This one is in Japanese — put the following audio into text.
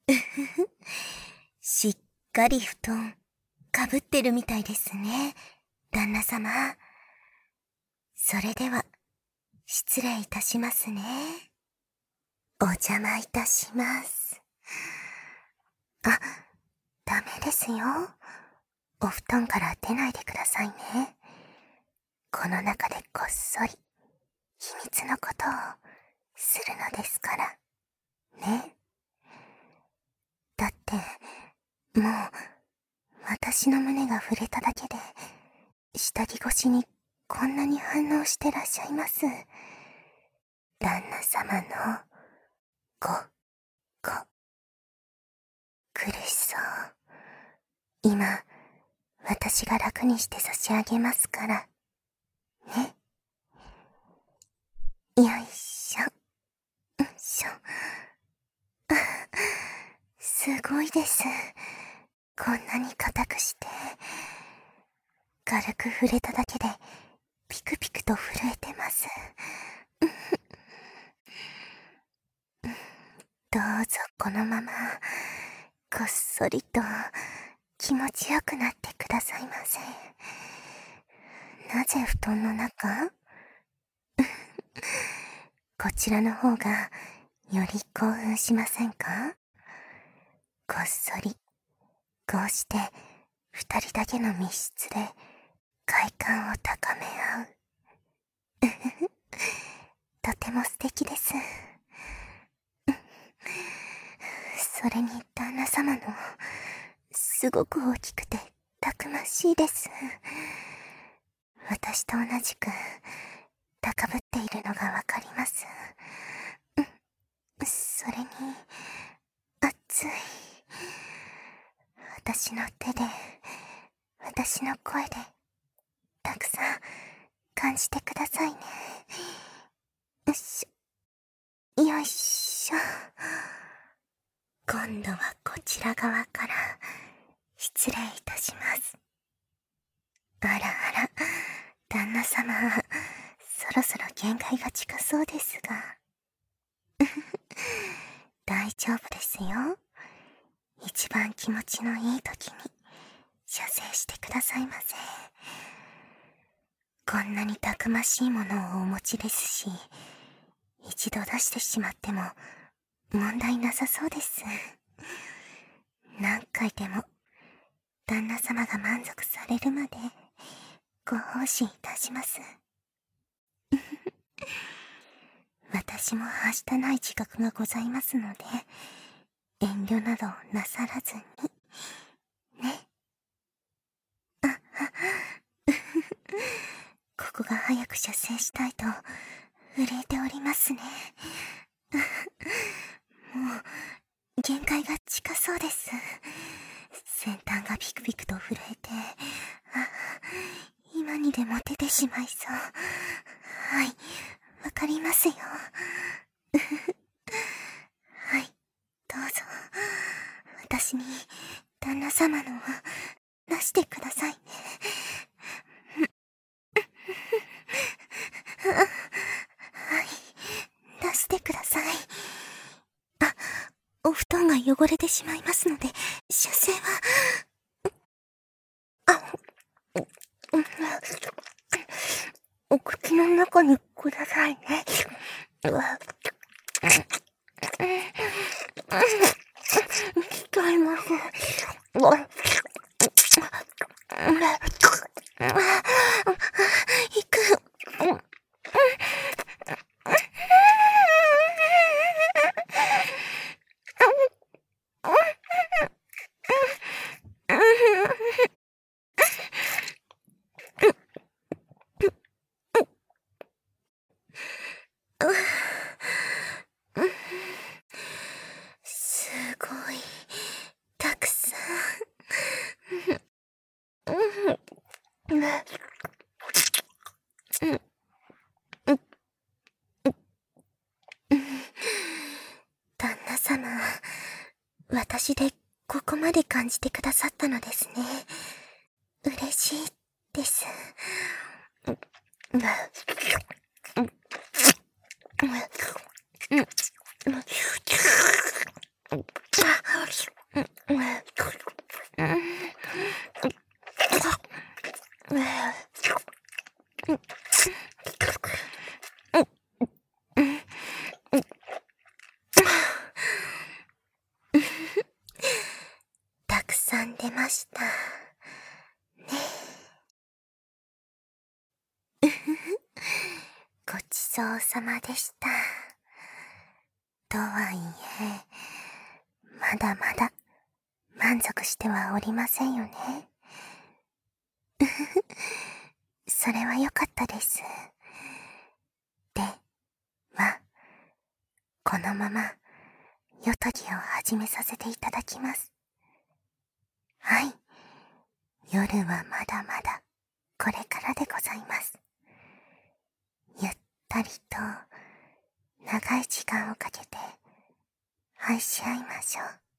しっかり布団かぶってるみたいですね、旦那様。それでは失礼いたしますね。お邪魔いたします。あ、ダメですよ。お布団から出ないでくださいね。この中でこっそり秘密のことをするのですから。ね。だって、もう、私の胸が触れただけで、下着越しにこんなに反応してらっしゃいます。旦那様の、苦しそう。今、私が楽にして差し上げますから。ね。よいしょ。よいしょ。すごいです。こんなに硬くして。軽く触れただけで、ピクピクと震えてます。どうぞこのまま、こっそりと気持ちよくなってくださいませ。なぜ布団の中？こちらの方がより興奮しませんか？こっそり、こうして二人だけの密室で快感を高め合う。とても素敵です。それに旦那様の、すごく大きくてたくましいです。私と同じく高ぶっているのがわかります。それに、熱い。私の手で、私の声で、たくさん感じてくださいね。よいしょ。今度はこちら側から失礼いたします。あらあら、旦那様、そろそろ限界が近そうですが。大丈夫ですよ。一番気持ちのいい時に射精してくださいませ。こんなにたくましいものをお持ちですし、一度出してしまっても問題なさそうです。何回でも旦那様が満足されるまでご奉仕いたします。私もはしたない自覚がございますので、遠慮などなさらずに、ね。ここが早く射精したいと震えておりますね。もう限界が近そうです。先端がピクピクと震えて、今にでも出てしまいそう。はい、わかりますよ。はい、どうぞ私に旦那様のを出してくださいね。はい、出してください。お布団が汚れてしまいますので、射精は、お口の中にくださいね。使います。いく。すごい、たくさん。旦那様、私でここまで感じてくださったのですね。嬉しいです。 たくさん出ました。ね。ごちそうさまでした。とはいえ、まだまだ満足してはおりませんよね。それは良かったです。では、このまま夜とぎを始めさせていただきます。はい。夜はまだまだこれからでございます。ゆったりと長い時間をかけて愛し合いましょう。